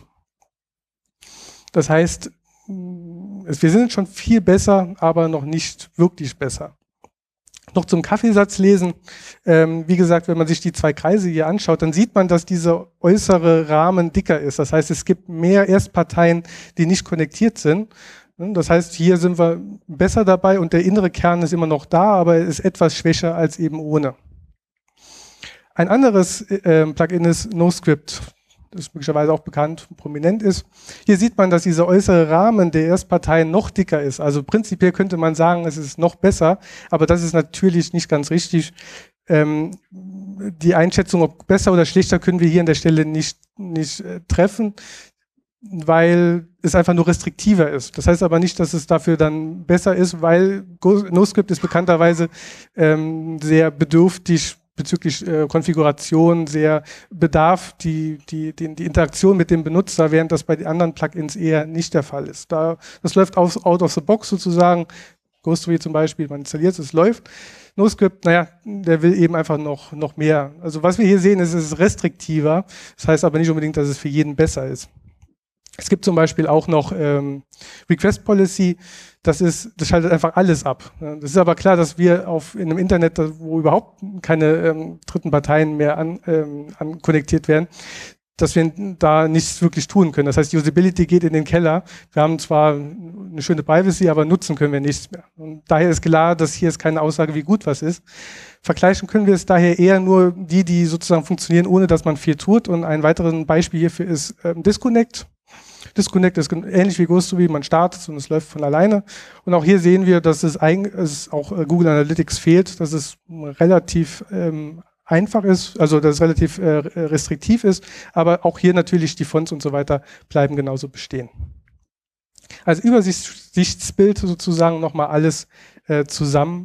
B: Das heißt, wir sind schon viel besser, aber noch nicht wirklich besser. Noch zum Kaffeesatz lesen. Wie gesagt, wenn man sich die zwei Kreise hier anschaut, dann sieht man, dass dieser äußere Rahmen dicker ist. Das heißt, es gibt mehr Erstparteien, die nicht konnektiert sind. Das heißt, hier sind wir besser dabei und der innere Kern ist immer noch da, aber er ist etwas schwächer als eben ohne. Ein anderes Plugin ist NoScript. Das möglicherweise auch bekannt und prominent ist. Hier sieht man, dass dieser äußere Rahmen der Erstparteien noch dicker ist. Also prinzipiell könnte man sagen, es ist noch besser, aber das ist natürlich nicht ganz richtig. Die Einschätzung, ob besser oder schlechter, können wir hier an der Stelle nicht treffen, weil es einfach nur restriktiver ist. Das heißt aber nicht, dass es dafür dann besser ist, weil NoScript ist bekannterweise sehr bedürftig bezüglich Konfiguration, sehr bedarf die Interaktion mit dem Benutzer, während das bei den anderen Plugins eher nicht der Fall ist. Das läuft out of the box sozusagen. Ghostery zum Beispiel, man installiert es, läuft. NoScript, naja, der will eben einfach noch mehr. Also was wir hier sehen, ist, es ist restriktiver. Das heißt aber nicht unbedingt, dass es für jeden besser ist. Es gibt zum Beispiel auch noch Request Policy, das schaltet einfach alles ab. Das ist aber klar, dass wir in einem Internet, wo überhaupt keine dritten Parteien mehr konnektiert werden, dass wir da nichts wirklich tun können. Das heißt, die Usability geht in den Keller. Wir haben zwar eine schöne Privacy, aber nutzen können wir nichts mehr. Und daher ist klar, dass hier ist keine Aussage, wie gut was ist. Vergleichen können wir es daher eher nur die sozusagen funktionieren, ohne dass man viel tut. Und ein weiteres Beispiel hierfür ist Disconnect. Disconnect ist ähnlich wie Ghostery, man startet und es läuft von alleine. Und auch hier sehen wir, dass es auch Google Analytics fehlt, dass es relativ einfach ist, also dass es relativ restriktiv ist, aber auch hier natürlich die Fonts und so weiter bleiben genauso bestehen. Als Übersichtsbild sozusagen nochmal alles zusammen.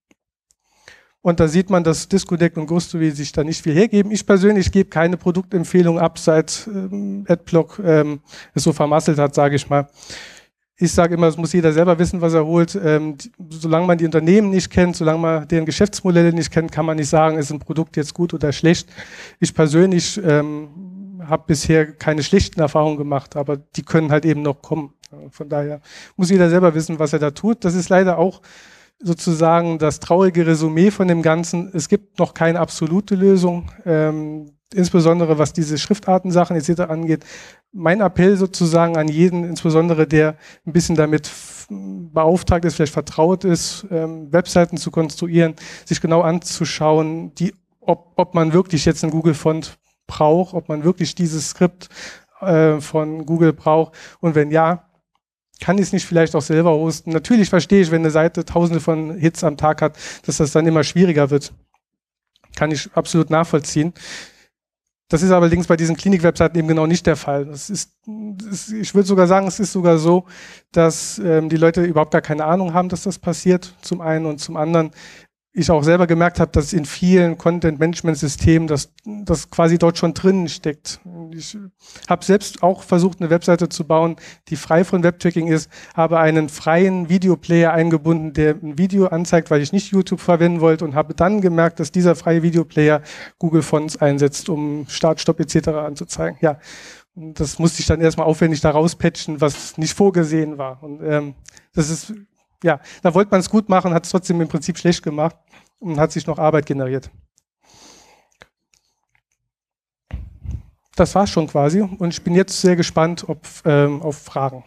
B: Und da sieht man, dass Disconnect und Ghostery sich da nicht viel hergeben. Ich persönlich gebe keine Produktempfehlung ab, seit Adblock es so vermasselt hat, sage ich mal. Ich sage immer, es muss jeder selber wissen, was er holt. Solange man die Unternehmen nicht kennt, solange man deren Geschäftsmodelle nicht kennt, kann man nicht sagen, ist ein Produkt jetzt gut oder schlecht. Ich persönlich habe bisher keine schlechten Erfahrungen gemacht, aber die können halt eben noch kommen. Von daher muss jeder selber wissen, was er da tut. Das ist leider auch sozusagen das traurige Resümee von dem Ganzen. Es gibt noch keine absolute Lösung, insbesondere was diese Schriftartensachen etc. angeht. Mein Appell sozusagen an jeden, insbesondere der ein bisschen damit beauftragt ist, vielleicht vertraut ist, Webseiten zu konstruieren, sich genau anzuschauen, ob man wirklich jetzt einen Google-Font braucht, ob man wirklich dieses Skript von Google braucht und wenn ja, kann ich es nicht vielleicht auch selber hosten? Natürlich verstehe ich, wenn eine Seite tausende von Hits am Tag hat, dass das dann immer schwieriger wird. Kann ich absolut nachvollziehen. Das ist allerdings bei diesen Klinik-Webseiten eben genau nicht der Fall. Ich würde sogar sagen, es ist sogar so, dass die Leute überhaupt gar keine Ahnung haben, dass das passiert, zum einen und zum anderen. Ich auch selber gemerkt habe, dass in vielen Content-Management-Systemen das quasi dort schon drinnen steckt. Ich habe selbst auch versucht, eine Webseite zu bauen, die frei von Webtracking ist, habe einen freien Videoplayer eingebunden, der ein Video anzeigt, weil ich nicht YouTube verwenden wollte und habe dann gemerkt, dass dieser freie Videoplayer Google Fonts einsetzt, um Start, Stopp etc. anzuzeigen. Ja, und das musste ich dann erstmal aufwendig da rauspatchen, was nicht vorgesehen war. Und das ist ja, da wollte man es gut machen, hat es trotzdem im Prinzip schlecht gemacht und hat sich noch Arbeit generiert. Das war's schon quasi und ich bin jetzt sehr gespannt auf Fragen.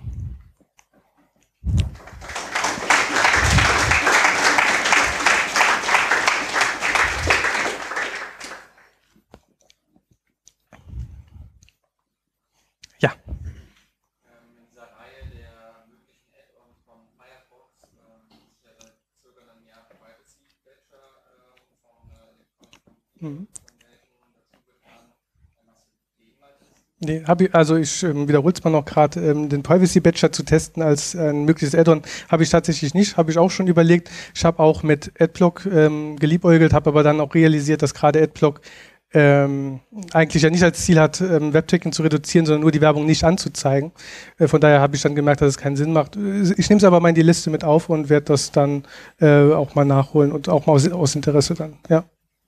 B: Ja.
C: In dieser Reihe der möglichen Add-ons von Firefox ist ja seit circa einem Jahr Privacy Badger von Electronic dazu getan. Hast du jemals?
B: Nee, also ich wiederhole es mal noch gerade, den Privacy Badger zu testen als ein mögliches Add-on habe ich tatsächlich nicht, habe ich auch schon überlegt. Ich habe auch mit Adblock geliebäugelt, habe aber dann auch realisiert, dass gerade Adblock eigentlich ja nicht als Ziel hat, Webtracking zu reduzieren, sondern nur die Werbung nicht anzuzeigen. Von daher habe ich dann gemerkt, dass es keinen Sinn macht. Ich nehme es aber mal in die Liste mit auf und werde das dann auch mal nachholen und auch mal aus Interesse dann, ja.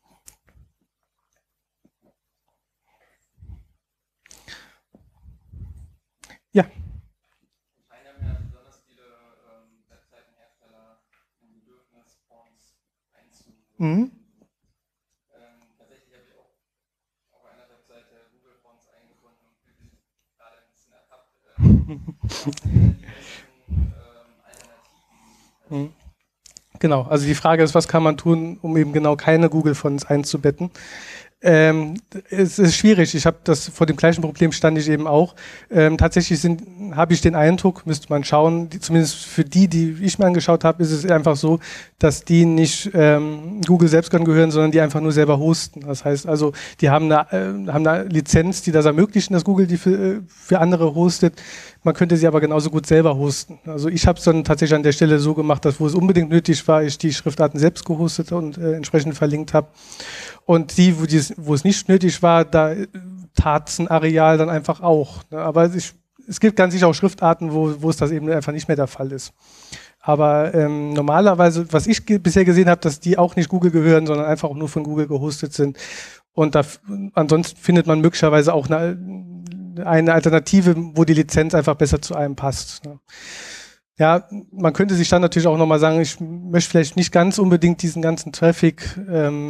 B: Ja.
C: Einer haben ja besonders viele Webseitenhersteller ein Bedürfnis, Fonts einzubauen. Tatsächlich habe ich auch auf einer Webseite Google Fonts eingebunden und fühle mich gerade ein bisschen ertappt. Was sind denn die besten Alternativen?
B: Genau, also die Frage ist, was kann man tun, um eben genau keine Google Fonts einzubetten? Es ist schwierig. Vor dem gleichen Problem stand ich eben auch. Tatsächlich habe ich den Eindruck, müsste man schauen, zumindest für die ich mir angeschaut habe, ist es einfach so, dass die nicht Google selbst gehören, sondern die einfach nur selber hosten. Das heißt also, die haben eine Lizenz, die das ermöglichen, dass Google die für andere hostet. Man könnte sie aber genauso gut selber hosten. Also ich habe es dann tatsächlich an der Stelle so gemacht, dass wo es unbedingt nötig war, ich die Schriftarten selbst gehostet und entsprechend verlinkt habe. Und wo es nicht nötig war, da tat es ein Areal dann einfach auch. Ne? Aber es gibt ganz sicher auch Schriftarten, wo es das eben einfach nicht mehr der Fall ist. Aber normalerweise, was ich bisher gesehen habe, dass die auch nicht Google gehören, sondern einfach auch nur von Google gehostet sind. Und ansonsten findet man möglicherweise auch eine Alternative, wo die Lizenz einfach besser zu einem passt. Ne? Ja, man könnte sich dann natürlich auch nochmal sagen, ich möchte vielleicht nicht ganz unbedingt diesen ganzen Traffic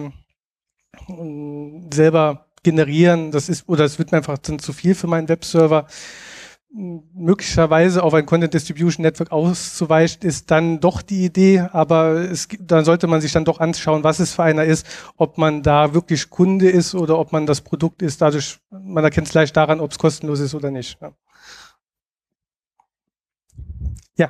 B: selber generieren. Es wird mir einfach dann zu viel für meinen Webserver. Möglicherweise auf ein Content Distribution Network auszuweichen, ist dann doch die Idee, aber dann sollte man sich dann doch anschauen, was es für einer ist, ob man da wirklich Kunde ist oder ob man das Produkt ist. Man erkennt es leicht daran, ob es kostenlos ist oder nicht. Ja.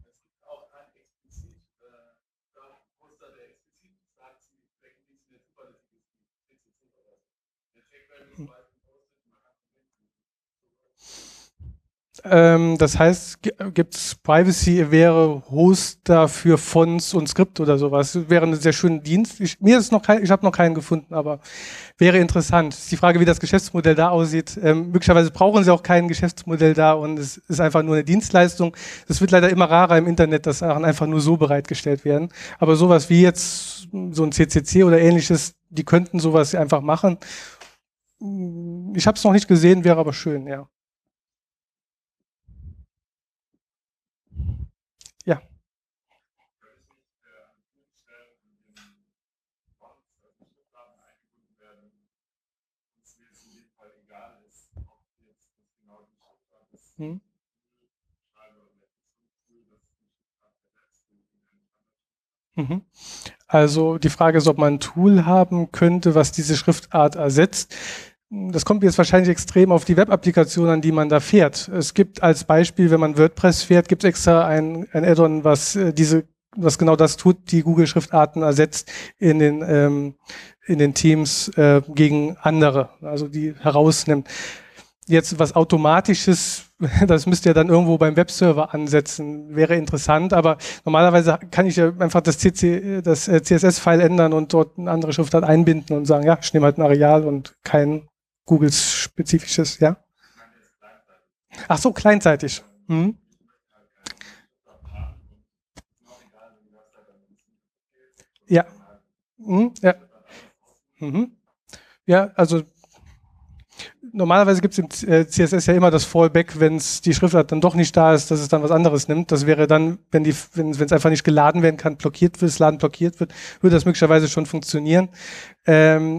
B: Das heißt, gibt es Privacy-aware Hoster für Fonts und Skript oder sowas? Wäre ein sehr schöner Dienst. Ich habe noch keinen gefunden, aber wäre interessant. Ist die Frage, wie das Geschäftsmodell da aussieht. Möglicherweise brauchen sie auch kein Geschäftsmodell da und es ist einfach nur eine Dienstleistung. Es wird leider immer rarer im Internet, dass Sachen einfach nur so bereitgestellt werden. Aber sowas wie jetzt so ein CCC oder ähnliches, die könnten sowas einfach machen. Ich habe es noch nicht gesehen, wäre aber schön, ja. Ja. Also die Frage ist, ob man ein Tool haben könnte, was diese Schriftart ersetzt. Das kommt jetzt wahrscheinlich extrem auf die Web-Applikation an, die man da fährt. Es gibt als Beispiel, wenn man WordPress fährt, gibt es extra ein Add-on, was genau das tut, die Google-Schriftarten ersetzt in den Teams gegen andere, also die herausnimmt. Jetzt was Automatisches, das müsst ihr dann irgendwo beim Webserver ansetzen, wäre interessant, aber normalerweise kann ich ja einfach das CSS-File ändern und dort eine andere Schriftart einbinden und sagen, ja, ich nehme halt ein Areal und kein Google-spezifisches, ja? Ach so, kleinseitig. Ja. Ja. Ja, also normalerweise gibt es im CSS ja immer das Fallback, wenn es die Schriftart dann doch nicht da ist, dass es dann was anderes nimmt. Das wäre dann, wenn es einfach nicht geladen werden kann, das Laden blockiert wird, würde das möglicherweise schon funktionieren.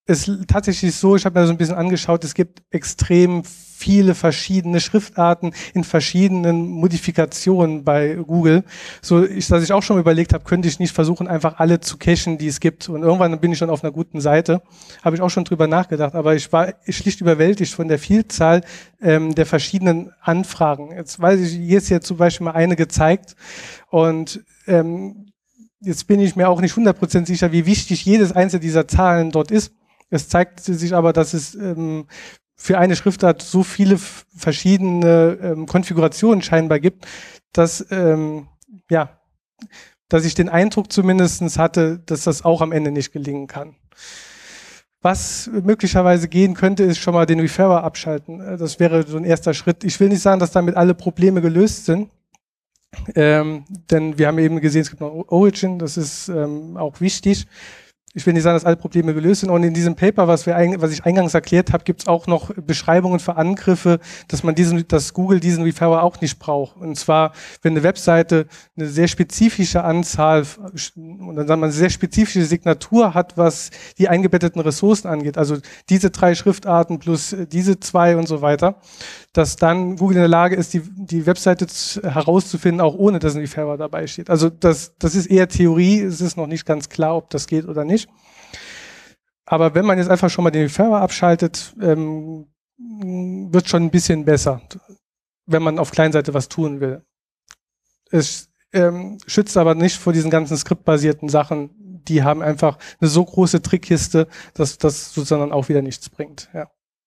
B: ist tatsächlich so, ich habe mir so ein bisschen angeschaut, es gibt extrem viele verschiedene Schriftarten in verschiedenen Modifikationen bei Google. So, dass ich auch schon überlegt habe, könnte ich nicht versuchen, einfach alle zu cachen, die es gibt. Und irgendwann bin ich schon auf einer guten Seite. Habe ich auch schon drüber nachgedacht. Aber ich war schlicht überwältigt von der Vielzahl der verschiedenen Anfragen. Jetzt weiß ich, hier ist ja zum Beispiel mal eine gezeigt. Und jetzt bin ich mir auch nicht 100% sicher, wie wichtig jedes einzelne dieser Zahlen dort ist. Es zeigt sich aber, dass es für eine Schriftart so viele verschiedene Konfigurationen scheinbar gibt, dass, ja, dass ich den Eindruck zumindest hatte, dass das auch am Ende nicht gelingen kann. Was möglicherweise gehen könnte, ist schon mal den Referrer abschalten. Das wäre so ein erster Schritt. Ich will nicht sagen, dass damit alle Probleme gelöst sind, denn wir haben eben gesehen, es gibt noch Origin, das ist auch wichtig. Ich will nicht sagen, dass alle Probleme gelöst sind. Und in diesem Paper, was ich eingangs erklärt habe, gibt es auch noch Beschreibungen für Angriffe, dass Google diesen Referrer auch nicht braucht. Und zwar, wenn eine Webseite eine sehr spezifische Anzahl und dann sagen wir eine sehr spezifische Signatur hat, was die eingebetteten Ressourcen angeht, also diese 3 Schriftarten plus diese 2 und so weiter, dass dann Google in der Lage ist, die Webseite herauszufinden, auch ohne dass ein Referrer dabei steht. Also das ist eher Theorie, es ist noch nicht ganz klar, ob das geht oder nicht. Aber wenn man jetzt einfach schon mal den Referrer abschaltet, wird schon ein bisschen besser, wenn man auf Kleinseite was tun will. Es schützt aber nicht vor diesen ganzen skriptbasierten Sachen. Die haben einfach eine so große Trickkiste, dass das sozusagen auch wieder nichts bringt. Ja.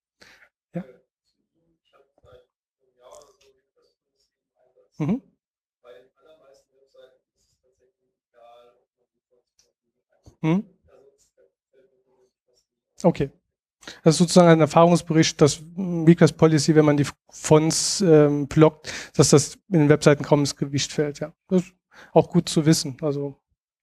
B: Mhm. Mhm. Okay. Das ist sozusagen ein Erfahrungsbericht, dass Request Policy, wenn man die Fonts blockt, dass das in den Webseiten kaum ins Gewicht fällt. Ja, das ist auch gut zu wissen. Also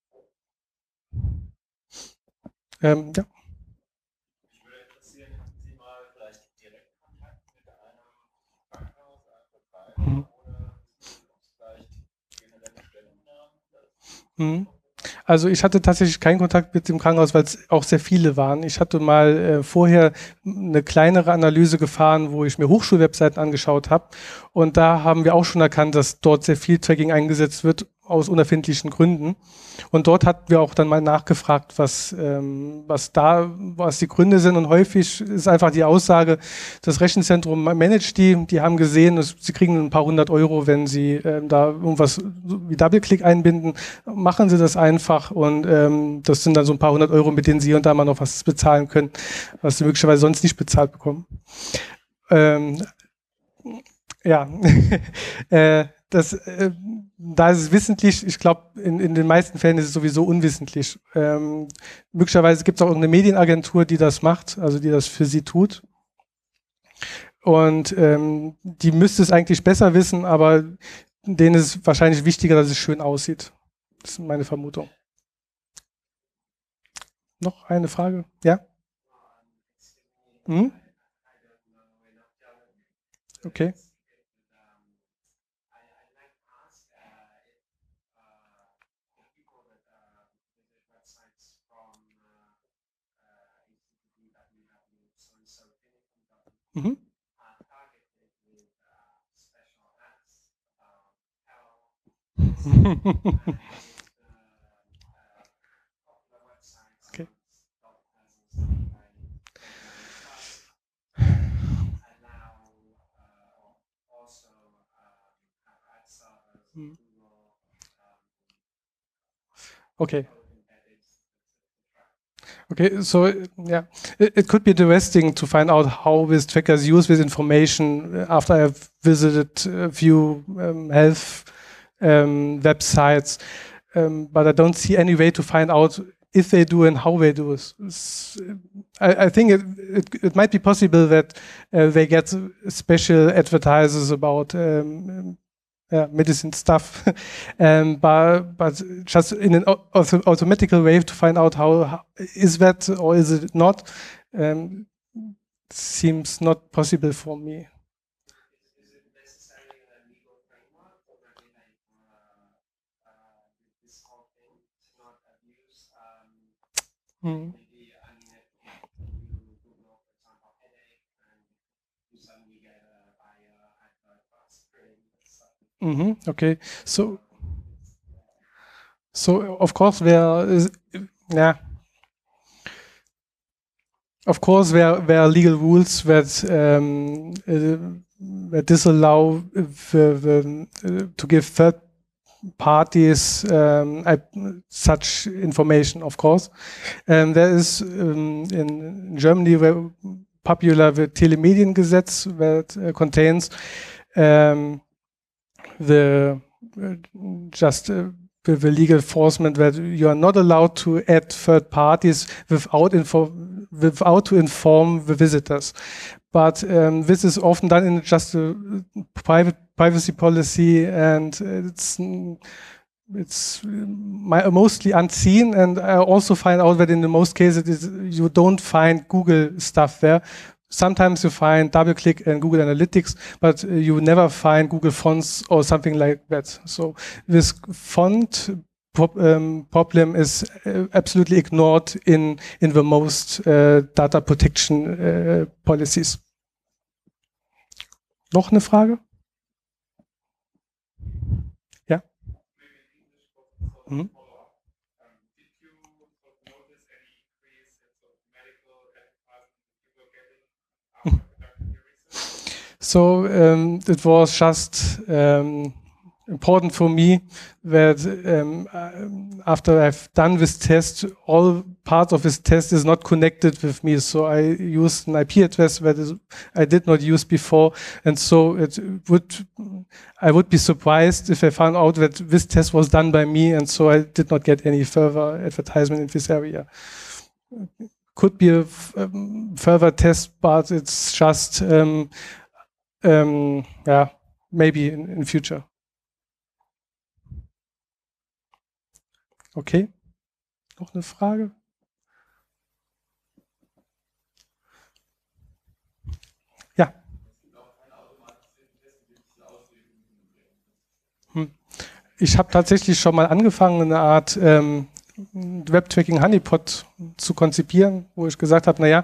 B: ja.
C: Mich würde interessieren, hatten Sie mal vielleicht direkt Kontakt mit einem Krankenhaus, einem Betreiber oder vielleicht generelle Stellungnahmen?
B: Mhm. Also ich hatte tatsächlich keinen Kontakt mit dem Krankenhaus, weil es auch sehr viele waren. Ich hatte mal vorher eine kleinere Analyse gefahren, wo ich mir Hochschulwebseiten angeschaut habe. Und da haben wir auch schon erkannt, dass dort sehr viel Tracking eingesetzt wird aus unerfindlichen Gründen. Und dort hatten wir auch dann mal nachgefragt, was die Gründe sind. Und häufig ist einfach die Aussage, das Rechenzentrum managt die haben gesehen, sie kriegen ein paar 100 €, wenn sie da irgendwas wie Double-Click einbinden. Machen sie das einfach und das sind dann so ein paar 100 €, mit denen sie und da mal noch was bezahlen können, was sie möglicherweise sonst nicht bezahlt bekommen. Ja, da ist es wissentlich, ich glaube, in den meisten Fällen ist es sowieso unwissentlich. Möglicherweise gibt es auch irgendeine Medienagentur, die das macht, also die das für sie tut. Und die müsste es eigentlich besser wissen, aber denen ist es wahrscheinlich wichtiger, dass es schön aussieht. Das ist meine Vermutung. Noch eine Frage? Ja? Hm? Okay. Mhm. Okay. Okay. Okay, so yeah, it could be interesting to find out how these trackers use this information after I've visited a few health websites, but I don't see any way to find out if they do and how they do it. I think it might be possible that they get special advertisers about medicine stuff, but just in an automatical way to find out how is that or is it not, seems not possible for me.
C: Is it necessary a legal framework or this whole thing to not abuse? Maybe, I mean,
B: Okay. So of course there are legal rules that disallow to give third parties such information, of course. There is in Germany popular the Telemediengesetz that contains the legal enforcement that you are not allowed to add third parties without to inform the visitors. But this is often done in just a private privacy policy, and it's mostly unseen. And I also find out that in the most cases you don't find Google stuff there. Sometimes you find DoubleClick and Google Analytics, but you never find Google Fonts or something like that. So this font problem is absolutely ignored in the most data protection policies. Noch eine Frage? Ja? Mhm. So it was just important for me that after I've done this test, all parts of this test is not connected with me. So I used an IP address that I did not use before, and so I would be surprised if I found out that this test was done by me, and so I did not get any further advertisement in this area. Could be a further test, but it's just maybe in future. Okay. Noch eine Frage? Ja. Ich habe tatsächlich schon mal angefangen, eine Art Web-Tracking Honeypot zu konzipieren, wo ich gesagt habe, naja,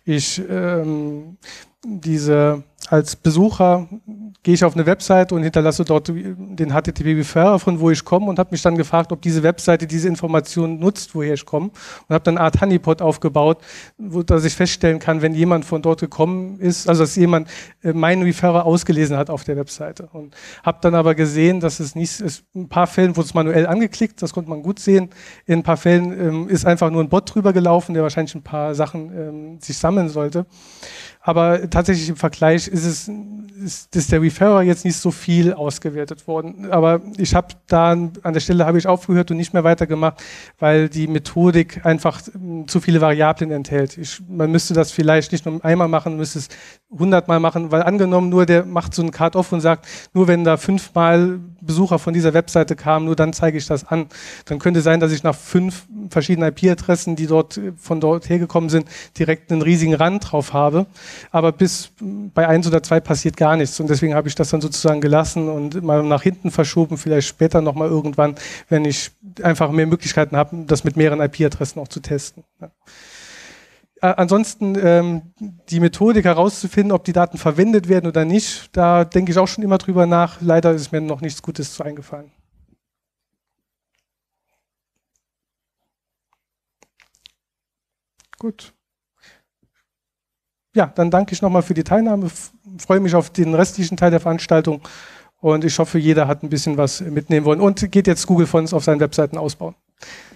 B: als Besucher gehe ich auf eine Webseite und hinterlasse dort den HTTP-Referrer, von wo ich komme, und habe mich dann gefragt, ob diese Webseite diese Informationen nutzt, woher ich komme, und habe dann eine Art Honeypot aufgebaut, dass ich feststellen kann, wenn jemand von dort gekommen ist, also dass jemand meinen Referrer ausgelesen hat auf der Webseite, und habe dann aber gesehen, dass es nicht ist. In ein paar Fällen wurde es manuell angeklickt, das konnte man gut sehen. In ein paar Fällen ist einfach nur ein Bot drüber gelaufen, der wahrscheinlich ein paar Sachen sich sammeln sollte. Aber tatsächlich im Vergleich ist der Referrer jetzt nicht so viel ausgewertet worden. Aber ich habe da an der Stelle habe ich aufgehört und nicht mehr weitergemacht, weil die Methodik einfach zu viele Variablen enthält. Man müsste das vielleicht nicht nur einmal machen, man müsste es 100-mal machen, weil angenommen nur der macht so einen Card-Off und sagt, nur wenn da 5-mal Besucher von dieser Webseite kamen, nur dann zeige ich das an. Dann könnte sein, dass ich nach 5 verschiedenen IP-Adressen, die von dort hergekommen sind, direkt einen riesigen Rand drauf habe. Aber bis bei 1 oder 2 passiert gar nichts. Und deswegen habe ich das dann sozusagen gelassen und mal nach hinten verschoben, vielleicht später nochmal irgendwann, wenn ich einfach mehr Möglichkeiten habe, das mit mehreren IP-Adressen auch zu testen. Ja. Ansonsten die Methodik herauszufinden, ob die Daten verwendet werden oder nicht, da denke ich auch schon immer drüber nach. Leider ist mir noch nichts Gutes zu eingefallen. Gut. Ja, dann danke ich nochmal für die Teilnahme. Freue mich auf den restlichen Teil der Veranstaltung und ich hoffe, jeder hat ein bisschen was mitnehmen wollen und geht jetzt Google Fonts auf seinen Webseiten ausbauen.